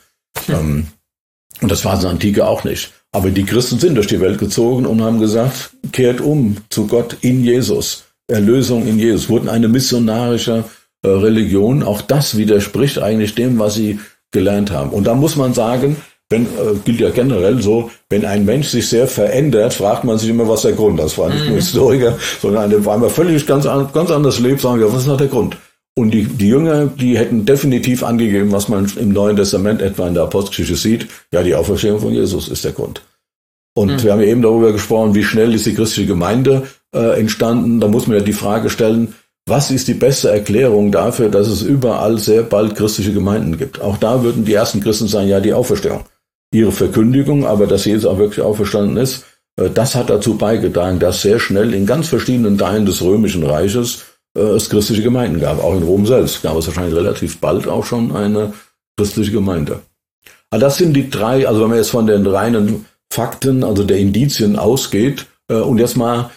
Und das war in der Antike auch nicht. Aber die Christen sind durch die Welt gezogen und haben gesagt, kehrt um zu Gott in Jesus. Erlösung in Jesus. Wurden eine missionarische Religion. Auch das widerspricht eigentlich dem, was sie gelernt haben. Und da muss man sagen, gilt ja generell so, wenn ein Mensch sich sehr verändert, fragt man sich immer, was der Grund ist. Das war nicht nur Historiker, sondern eine einmal völlig ganz anders lebt, sagen wir, was ist noch der Grund? Und die Jünger, die hätten definitiv angegeben, was man im Neuen Testament etwa in der Apostelgeschichte sieht, ja, die Auferstehung von Jesus ist der Grund. Und wir haben ja eben darüber gesprochen, wie schnell ist die christliche Gemeinde entstanden. Da muss man ja die Frage stellen, was ist die beste Erklärung dafür, dass es überall sehr bald christliche Gemeinden gibt? Auch da würden die ersten Christen sagen, ja, die Auferstehung. Ihre Verkündigung, aber dass Jesus auch wirklich auferstanden ist, das hat dazu beigetragen, dass sehr schnell in ganz verschiedenen Teilen des Römischen Reiches es christliche Gemeinden gab. Auch in Rom selbst gab es wahrscheinlich relativ bald auch schon eine christliche Gemeinde. Aber das sind die 3, also wenn man jetzt von den reinen Fakten, also der Indizien ausgeht und jetzt mal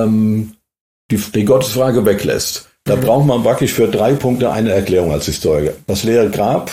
die Gottesfrage weglässt, da braucht man praktisch für 3 Punkte eine Erklärung als Historiker. Das leere Grab,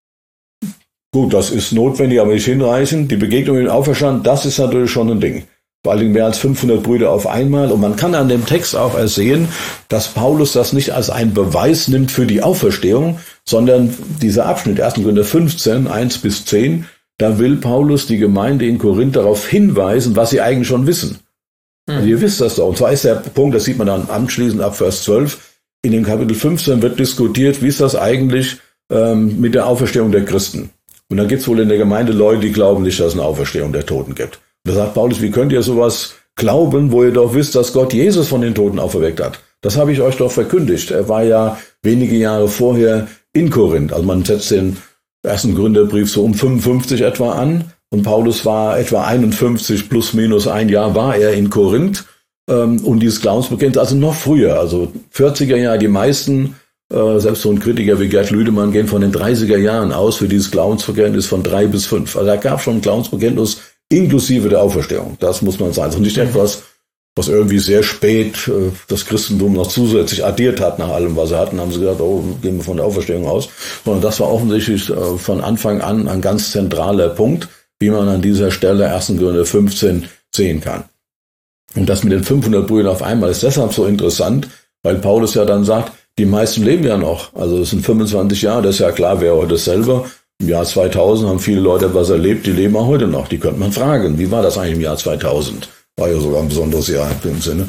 gut, das ist notwendig, aber nicht hinreichend. Die Begegnung mit dem Auferstand, das ist natürlich schon ein Ding. Vor allem mehr als 500 Brüder auf einmal. Und man kann an dem Text auch ersehen, dass Paulus das nicht als einen Beweis nimmt für die Auferstehung, sondern dieser Abschnitt, 1. Korinther 15, 1-10, da will Paulus die Gemeinde in Korinth darauf hinweisen, was sie eigentlich schon wissen. Also ihr wisst das doch. Und zwar ist der Punkt, das sieht man dann anschließend ab Vers 12, in dem Kapitel 15 wird diskutiert, wie ist das eigentlich mit der Auferstehung der Christen. Und dann gibt es wohl in der Gemeinde Leute, die glauben nicht, dass es eine Auferstehung der Toten gibt. Und da sagt Paulus, wie könnt ihr sowas glauben, wo ihr doch wisst, dass Gott Jesus von den Toten auferweckt hat? Das habe ich euch doch verkündigt. Er war ja wenige Jahre vorher in Korinth. Also man setzt den 1. Korintherbrief so um 55 etwa an. Und Paulus war etwa 51 plus minus ein Jahr war er in Korinth. Und dieses Glaubensbekenntnis, also noch früher, also 40er Jahre, die meisten, selbst so ein Kritiker wie Gerd Lüdemann, gehen von den 30er Jahren aus für dieses Glaubensbekenntnis von 3 bis 5. Also da gab es schon ein Glaubensbekenntnis inklusive der Auferstehung. Das muss man sagen. Also nicht etwas, was irgendwie sehr spät das Christentum noch zusätzlich addiert hat nach allem, was sie hatten. Haben sie gesagt, oh, gehen wir von der Auferstehung aus. Sondern das war offensichtlich von Anfang an ein ganz zentraler Punkt, wie man an dieser Stelle 1. Korinther 15 sehen kann. Und das mit den 500 Brüdern auf einmal ist deshalb so interessant, weil Paulus ja dann sagt, die meisten leben ja noch. Also es sind 25 Jahre, das ist ja klar, wer heute selber. Im Jahr 2000 haben viele Leute etwas erlebt, die leben auch heute noch. Die könnte man fragen, wie war das eigentlich im Jahr 2000? War ja sogar ein besonderes Jahr in dem Sinne.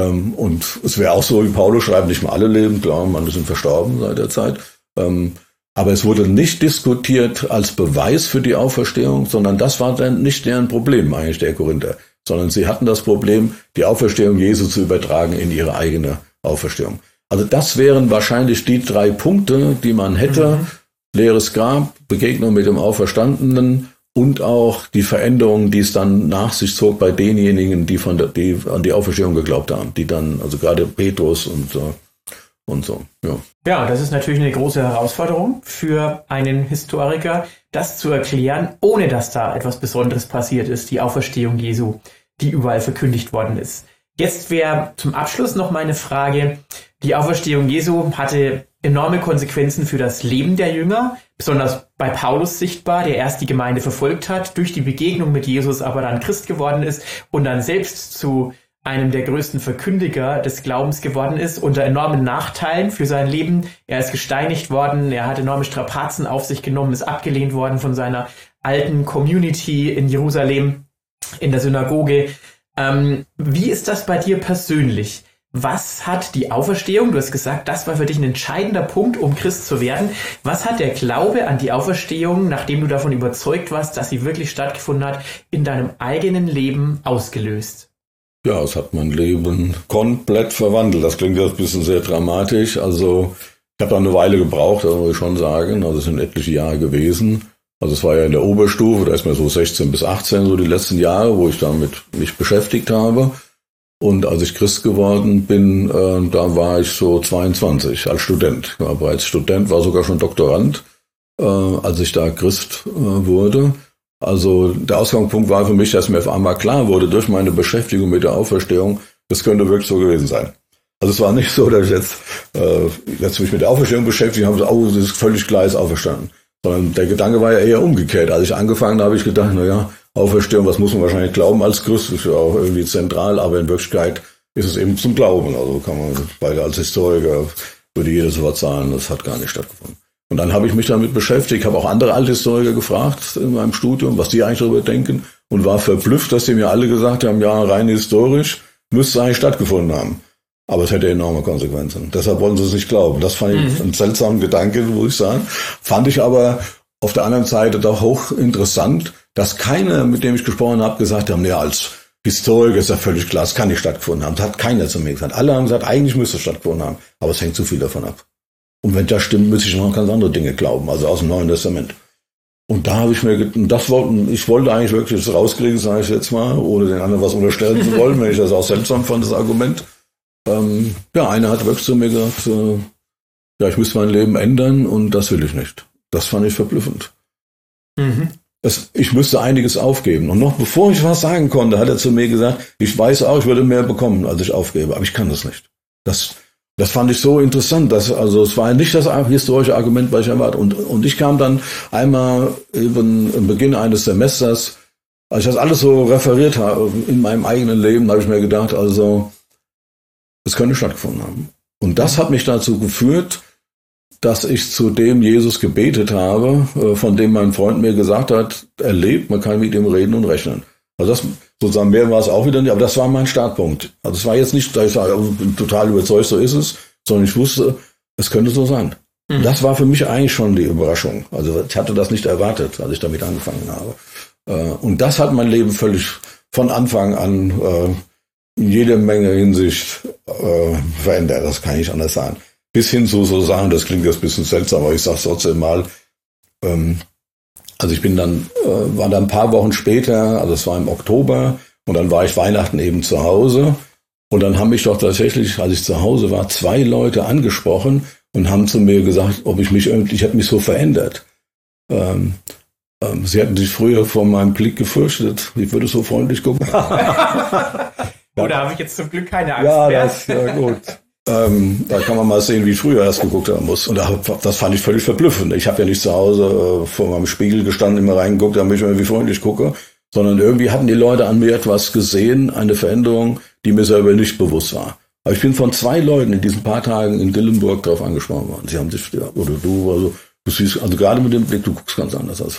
Und es wäre auch so, wie Paulus schreibt, nicht mal alle leben, klar, manche sind verstorben seit der Zeit. Aber es wurde nicht diskutiert als Beweis für die Auferstehung, sondern das war dann nicht deren Problem eigentlich, der Korinther. Sondern sie hatten das Problem, die Auferstehung Jesu zu übertragen in ihre eigene Auferstehung. Also das wären wahrscheinlich die 3 Punkte, die man hätte. Leeres Grab, Begegnung mit dem Auferstandenen und auch die Veränderungen, die es dann nach sich zog bei denjenigen, die an die Auferstehung geglaubt haben. Die dann, also gerade Petrus und so. Ja. Ja, das ist natürlich eine große Herausforderung für einen Historiker, das zu erklären, ohne dass da etwas Besonderes passiert ist, die Auferstehung Jesu, die überall verkündigt worden ist. Jetzt wäre zum Abschluss noch meine Frage: Die Auferstehung Jesu hatte enorme Konsequenzen für das Leben der Jünger, besonders bei Paulus sichtbar, der erst die Gemeinde verfolgt hat, durch die Begegnung mit Jesus aber dann Christ geworden ist und dann selbst zu einem der größten Verkündiger des Glaubens geworden ist, unter enormen Nachteilen für sein Leben. Er ist gesteinigt worden, er hat enorme Strapazen auf sich genommen, ist abgelehnt worden von seiner alten Community in Jerusalem, in der Synagoge. Wie ist das bei dir persönlich? Was hat die Auferstehung, du hast gesagt, das war für dich ein entscheidender Punkt, um Christ zu werden. Was hat der Glaube an die Auferstehung, nachdem du davon überzeugt warst, dass sie wirklich stattgefunden hat, in deinem eigenen Leben ausgelöst? Ja, es hat mein Leben komplett verwandelt. Das klingt jetzt ein bisschen sehr dramatisch. Also ich habe da eine Weile gebraucht, das muss ich schon sagen. Also es sind etliche Jahre gewesen. Also es war ja in der Oberstufe, da ist mir so 16 bis 18 so die letzten Jahre, wo ich damit mich beschäftigt habe. Und als ich Christ geworden bin, da war ich so 22 als Student. Ich war bereits Student, war sogar schon Doktorand, als ich da Christ wurde. Also der Ausgangspunkt war für mich, dass mir auf einmal klar wurde, durch meine Beschäftigung mit der Auferstehung, das könnte wirklich so gewesen sein. Also es war nicht so, dass ich jetzt mich mit der Auferstehung beschäftigt habe, das ist völlig klar, ist auferstanden. Sondern der Gedanke war ja eher umgekehrt. Als ich angefangen habe, habe ich gedacht, Auferstehung, was muss man wahrscheinlich glauben als Christ, ist ja auch irgendwie zentral, aber in Wirklichkeit ist es eben zum Glauben. Also kann man, weil als Historiker würde jeder sowas sagen, das hat gar nicht stattgefunden. Und dann habe ich mich damit beschäftigt, habe auch andere Althistoriker gefragt in meinem Studium, was die eigentlich darüber denken, und war verblüfft, dass die mir alle gesagt haben, ja, rein historisch müsste es eigentlich stattgefunden haben. Aber es hätte enorme Konsequenzen. Deshalb wollen sie es nicht glauben. Das fand ich einen seltsamen Gedanke, muss ich sagen. Fand ich aber auf der anderen Seite doch hochinteressant, dass keiner, mit dem ich gesprochen habe, gesagt haben, ja, als Historiker ist ja völlig klar, es kann nicht stattgefunden haben. Das hat keiner zu mir gesagt. Alle haben gesagt, eigentlich müsste es stattgefunden haben. Aber es hängt zu viel davon ab. Und wenn das stimmt, müsste ich noch ganz andere Dinge glauben, also aus dem Neuen Testament. Und da habe ich mir ich wollte eigentlich wirklich das rauskriegen, sage ich jetzt mal, ohne den anderen was unterstellen zu wollen, wenn ich das auch seltsam fand, das Argument. Einer hat wirklich zu mir gesagt, ich müsste mein Leben ändern und das will ich nicht. Das fand ich verblüffend. Ich müsste einiges aufgeben. Und noch bevor ich was sagen konnte, hat er zu mir gesagt, ich weiß auch, ich würde mehr bekommen, als ich aufgebe, aber ich kann das nicht. Das fand ich so interessant, es war nicht das historische Argument, was ich erwartet. Und ich kam dann einmal eben am Beginn eines Semesters, als ich das alles so referiert habe in meinem eigenen Leben, habe ich mir gedacht, es könnte stattgefunden haben. Und das hat mich dazu geführt, dass ich zu dem Jesus gebetet habe, von dem mein Freund mir gesagt hat, er lebt, man kann mit ihm reden und rechnen. Also das sozusagen mehr war es auch wieder nicht, aber das war mein Startpunkt. Also es war jetzt nicht, dass ich sage, ich bin total überzeugt, so ist es, sondern ich wusste, es könnte so sein. Und das war für mich eigentlich schon die Überraschung. Also ich hatte das nicht erwartet, als ich damit angefangen habe. Und das hat mein Leben völlig von Anfang an in jeder Menge Hinsicht verändert. Das kann ich nicht anders sagen. Bis hin zu so Sachen, das klingt jetzt ein bisschen seltsam, aber ich sage es trotzdem mal. Also ich bin dann, war dann ein paar Wochen später, also es war im Oktober, und dann war ich Weihnachten eben zu Hause. Und dann haben mich doch tatsächlich, als ich zu Hause war, 2 Leute angesprochen und haben zu mir gesagt, ich hätte mich so verändert. Sie hatten sich früher vor meinem Blick gefürchtet. Ich würde so freundlich gucken. Oder habe ich jetzt zum Glück keine Angst mehr? Ja, gut. Da kann man mal sehen, wie ich früher erst geguckt haben muss. Und das fand ich völlig verblüffend. Ich habe ja nicht zu Hause vor meinem Spiegel gestanden, immer reingeguckt, damit ich mir wie freundlich gucke, sondern irgendwie hatten die Leute an mir etwas gesehen, eine Veränderung, die mir selber nicht bewusst war. Aber ich bin von 2 Leuten in diesen paar Tagen in Dillenburg darauf angesprochen worden. Sie haben sich, oder du, also du siehst, also gerade mit dem Blick, du guckst ganz anders als früher.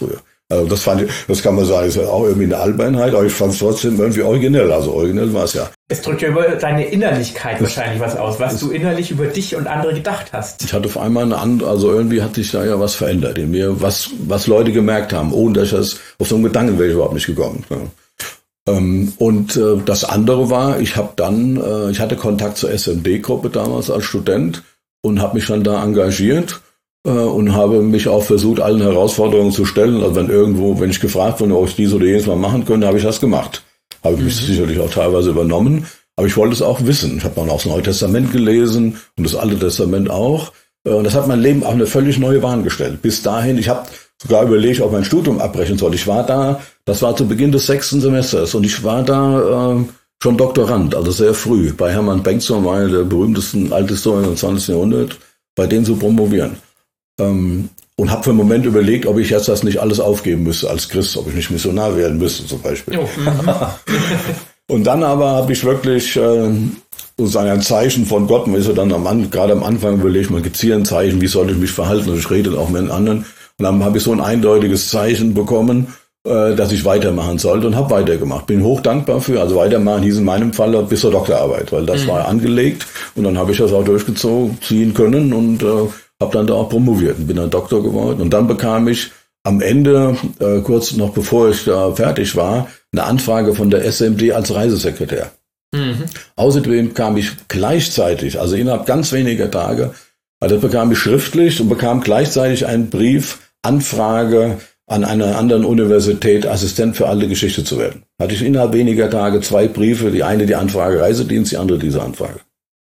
Also das kann man sagen, ist ja auch irgendwie eine Albernheit, aber ich fand es trotzdem irgendwie originell. Also originell war es ja. Es drückt ja über deine Innerlichkeit wahrscheinlich was aus, was du innerlich über dich und andere gedacht hast. Ich hatte auf einmal also irgendwie hat sich da ja was verändert in mir, was Leute gemerkt haben, ohne dass ich auf so einen Gedanken wäre ich überhaupt nicht gekommen. Ja. Und das andere war, ich hatte Kontakt zur SMD-Gruppe damals als Student und habe mich dann da engagiert. Und habe mich auch versucht, allen Herausforderungen zu stellen. Also wenn ich gefragt wurde, ob ich dies oder jenes mal machen könnte, habe ich das gemacht. Habe mich sicherlich auch teilweise übernommen, aber ich wollte es auch wissen. Ich habe dann auch das Neue Testament gelesen und das Alte Testament auch. Und das hat mein Leben auf eine völlig neue Bahn gestellt. Bis dahin, ich habe sogar überlegt, ob mein Studium abbrechen soll. Das war zu Beginn des 6. Semesters und ich war da schon Doktorand, also sehr früh, bei Hermann Bengtson, einer der berühmtesten Althistoriker im 20. Jahrhundert, bei denen zu promovieren. Und habe für einen Moment überlegt, ob ich jetzt das nicht alles aufgeben müsste als Christ, ob ich nicht Missionar werden müsste zum Beispiel. Und dann aber habe ich wirklich sozusagen ein Zeichen von Gott, man ist ja dann gerade am Anfang überlegt, man gibt hier ein Zeichen, wie soll ich mich verhalten, und ich rede auch mit anderen. Und dann habe ich so ein eindeutiges Zeichen bekommen, dass ich weitermachen sollte und habe weitergemacht. Bin hoch dankbar für, also weitermachen hieß in meinem Fall bis zur Doktorarbeit, weil das war angelegt und dann habe ich das auch ziehen können und habe dann da auch promoviert und bin dann Doktor geworden. Und dann bekam ich am Ende, kurz noch bevor ich da fertig war, eine Anfrage von der SMD als Reisesekretär. Außerdem kam ich gleichzeitig, also innerhalb ganz weniger Tage, das bekam ich schriftlich und bekam gleichzeitig einen Brief, Anfrage an einer anderen Universität, Assistent für alte Geschichte zu werden. Hatte ich innerhalb weniger Tage 2 Briefe, die eine die Anfrage Reisedienst, die andere diese Anfrage.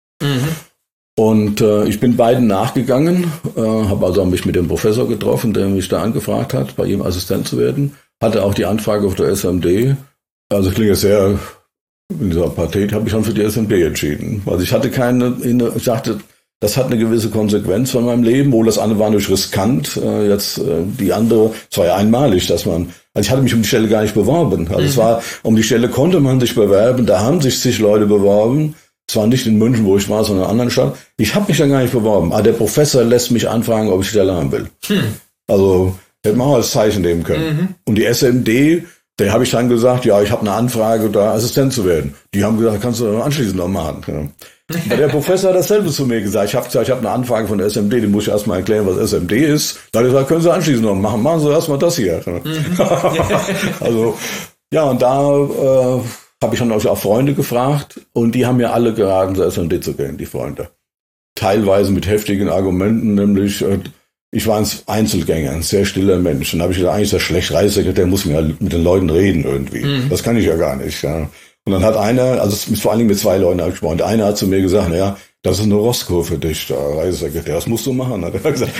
Und ich bin beiden nachgegangen, habe also mich mit dem Professor getroffen, der mich da angefragt hat, bei ihm Assistent zu werden. Hatte auch die Anfrage auf der SMD. Also klingt jetzt sehr, in dieser Partei habe ich schon für die SMD entschieden. Also ich dachte, das hat eine gewisse Konsequenz von meinem Leben, wohl das andere war nicht riskant. Die andere, es war ja einmalig, also ich hatte mich um die Stelle gar nicht beworben. Also um die Stelle konnte man sich bewerben, da haben sich zig Leute beworben. Zwar nicht in München, wo ich war, sondern in einer anderen Stadt. Ich habe mich dann gar nicht beworben. Aber der Professor lässt mich anfragen, ob ich die Stelle haben will. Also hätte man auch als Zeichen nehmen können. Und die SMD, der habe ich dann gesagt, ja, ich habe eine Anfrage, da Assistent zu werden. Die haben gesagt, kannst du anschließend noch machen. Ja. Der Professor hat dasselbe zu mir gesagt. Ich habe eine Anfrage von der SMD, die muss ich erstmal erklären, was SMD ist. Da hat er gesagt, können Sie anschließend noch machen. Machen Sie erstmal das hier. Also, ja, und da habe ich dann auch Freunde gefragt und die haben mir alle geraten, zur SMD zu gehen, die Freunde. Teilweise mit heftigen Argumenten, nämlich ich war ein Einzelgänger, ein sehr stiller Mensch. Und dann habe ich gesagt, eigentlich ist das schlecht, Reisesekretär muss mit den Leuten reden irgendwie. Das kann ich ja gar nicht. Ja. Und dann hat einer, also vor allen Dingen mit 2 Leuten habe ich gesprochen, einer hat zu mir gesagt, naja, das ist eine Roscoe für dich, der Reisesekretär, das musst du machen, hat er gesagt.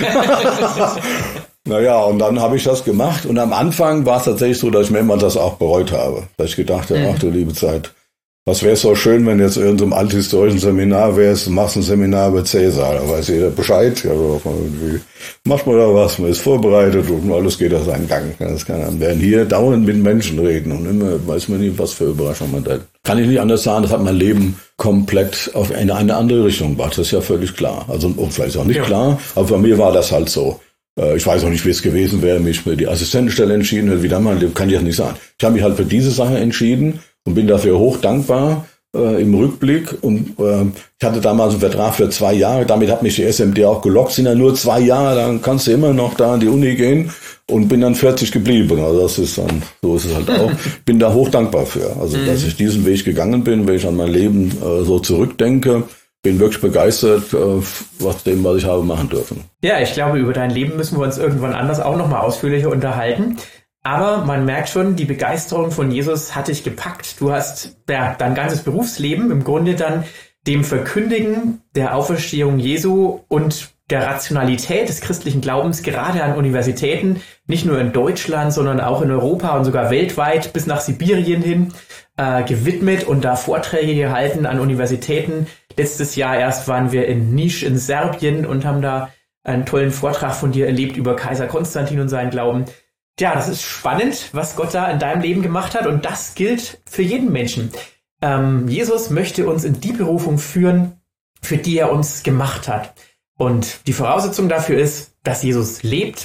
Naja, und dann habe ich das gemacht und am Anfang war es tatsächlich so, dass ich mehrmals das auch bereut habe. Dass ich gedacht habe, ach du liebe Zeit, was wäre es so schön, wenn jetzt irgendein althistorischen Seminar wärst, machst ein Seminar über Cäsar, da weiß jeder Bescheid, ja, irgendwie macht man da was, man ist vorbereitet und alles geht auf seinen Gang. Das kann dann werden hier dauernd mit Menschen reden und immer weiß man nie, was für Überraschungen man da. Kann ich nicht anders sagen, das hat mein Leben komplett auf eine andere Richtung gebracht, das ist ja völlig klar. Also vielleicht auch nicht klar, aber bei mir war das halt so. Ich weiß auch nicht, wie es gewesen wäre, mich für die Assistentenstelle entschieden hätte, wie damals, kann ich ja nicht sagen. Ich habe mich halt für diese Sache entschieden und bin dafür hoch dankbar im Rückblick. Und ich hatte damals einen Vertrag für 2 Jahre, damit hat mich die SMD auch gelockt. Sind ja nur 2 Jahre, dann kannst du immer noch da an die Uni gehen und bin dann 40 geblieben. Also das ist dann, so ist es halt auch. Bin da hoch dankbar für. Also dass ich diesen Weg gegangen bin, wenn ich an mein Leben so zurückdenke. Bin wirklich begeistert, was ich habe machen dürfen. Ja, ich glaube, über dein Leben müssen wir uns irgendwann anders auch nochmal ausführlicher unterhalten. Aber man merkt schon, die Begeisterung von Jesus hat dich gepackt. Du hast dein ganzes Berufsleben im Grunde dann dem Verkündigen der Auferstehung Jesu und der Rationalität des christlichen Glaubens gerade an Universitäten, nicht nur in Deutschland, sondern auch in Europa und sogar weltweit bis nach Sibirien hin gewidmet und da Vorträge gehalten an Universitäten. Letztes Jahr erst waren wir in Niš in Serbien und haben da einen tollen Vortrag von dir erlebt über Kaiser Konstantin und seinen Glauben. Ja, das ist spannend, was Gott da in deinem Leben gemacht hat und das gilt für jeden Menschen. Jesus möchte uns in die Berufung führen, für die er uns gemacht hat. Und die Voraussetzung dafür ist, dass Jesus lebt,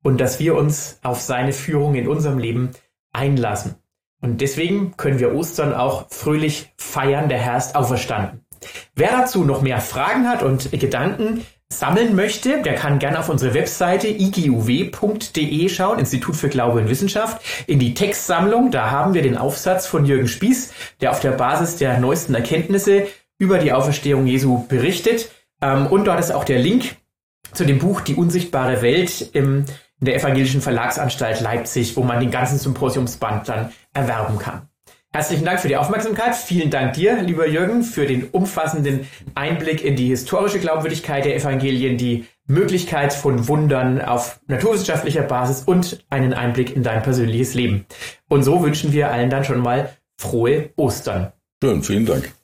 und dass wir uns auf seine Führung in unserem Leben einlassen. Und deswegen können wir Ostern auch fröhlich feiern, der Herr ist auferstanden. Wer dazu noch mehr Fragen hat und Gedanken sammeln möchte, der kann gerne auf unsere Webseite iguw.de schauen, Institut für Glaube und Wissenschaft, in die Textsammlung. Da haben wir den Aufsatz von Jürgen Spieß, der auf der Basis der neuesten Erkenntnisse über die Auferstehung Jesu berichtet. Und dort ist auch der Link zu dem Buch Die unsichtbare Welt in der Evangelischen Verlagsanstalt Leipzig, wo man den ganzen Symposiumsband dann erwerben kann. Herzlichen Dank für die Aufmerksamkeit. Vielen Dank dir, lieber Jürgen, für den umfassenden Einblick in die historische Glaubwürdigkeit der Evangelien, die Möglichkeit von Wundern auf naturwissenschaftlicher Basis und einen Einblick in dein persönliches Leben. Und so wünschen wir allen dann schon mal frohe Ostern. Schön, vielen Dank.